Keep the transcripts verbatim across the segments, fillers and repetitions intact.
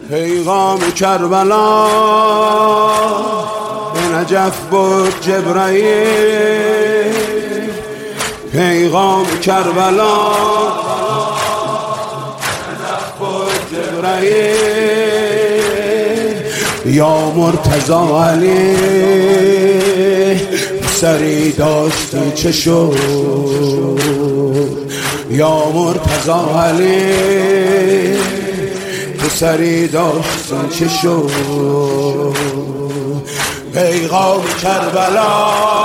پیغام کربلا به نجف بود جبرائیل، پیغام کربلا به نجف بود جبرائیل. یا مرتضی علی سری داشتی چه شد، یا مرتضی علی سری داشتی چه شد. پیغام کربلا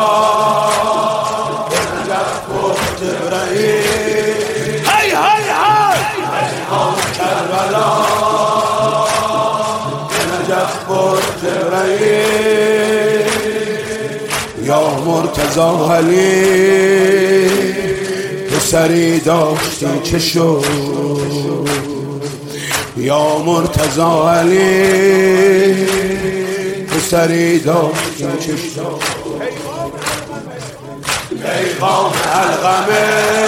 به نجف بود جبرائیل، هی هی هی پیغام کربلا به نجف بود جبرائیل. یا مرتضی علی پسری داشتی چه شد، یا مرتضی علی پسری داشتی چه شد. پیغام علقمه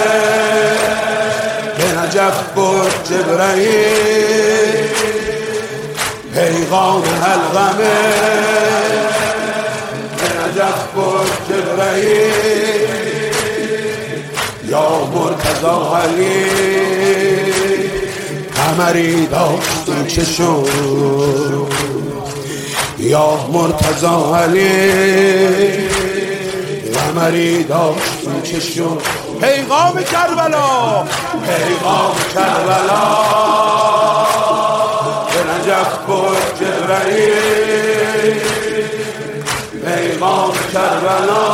به نجف بود جبرائیل، پیغام علقمه به نجف بود جبرائیل. یا مرتضی علی قمری داشتی چه شد، یا مرتضی علی قمری داشتی چه شد. پیغام کربلا، پیغام کربلا به نجف بود جبرائیل، پیغام کربلا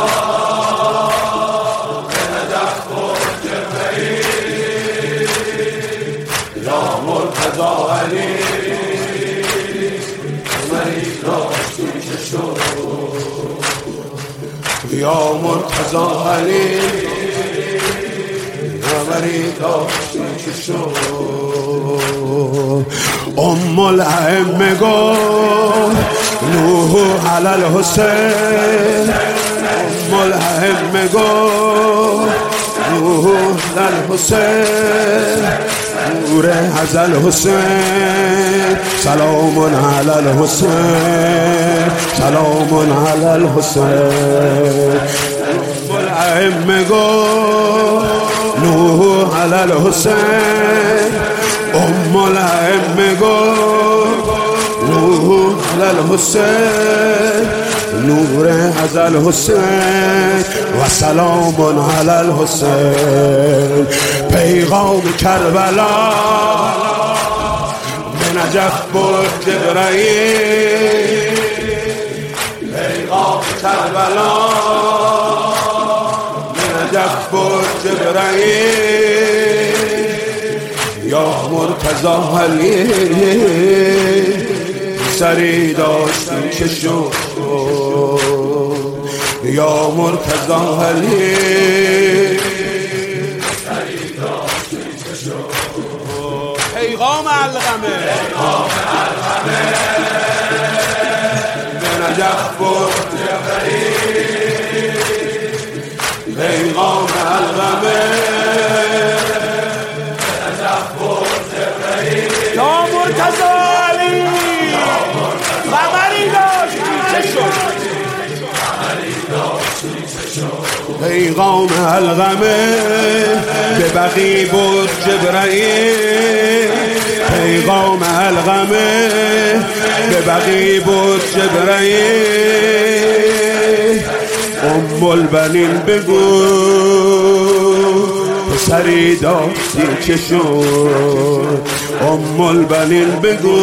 به نجف بود جبرائیل. یا مرتضی علی قمری داشتی چه شد، یا مرتضی علی قمری داشتی چه شد. ام الائمه گفت نوح علی الحسین، ام الائمه گفت نوح علی الحسین، نور از الحسین سلام علی الحسین، سلام علی الحسین. ام الائمه گفت نوح علی الحسین، ام الائمه گفت نوح علی الحسین، نور از الحسین و سلام علی الحسین. پیغام کربلا به نجف بود جبرائیل، پیغام کربلا به نجف بود جبرائیل. یا مرتضی علی سری داشتی چه شد، یا مرتضی علی سری داشتی چه شد. پیغام علقمه، پیغام علقمه به نجف بود جبرائیل، پیغام علقمه به نجف بود جبرائیل. یا مرتضی علی قمری داشتی چه شد، پیغام علقمه به بقی بود جبرائیل، پیغام علقمه به بقی بود جبرائیل. ام البنین بگو پسری داشتی چه شد، ام البنین بگو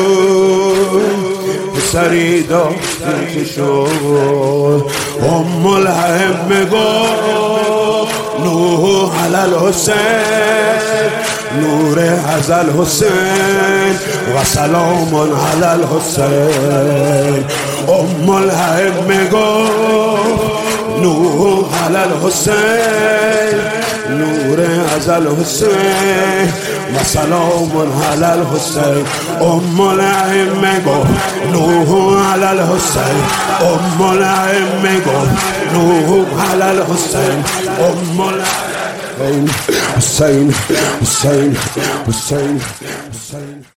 پسری داشتی چه شد. ام الائمه گفت نوح علی الحسین، نور از الحسین و سلام علی الحسین. ام الائمه گفت نوح علی الحسین، نور از الحسین و سلام علی الحسین. ام الائمه گفت نوح علی الحسین، ام الائمه گفت نوح علی الحسین، ام الائمه حسین حسین حسین حسین.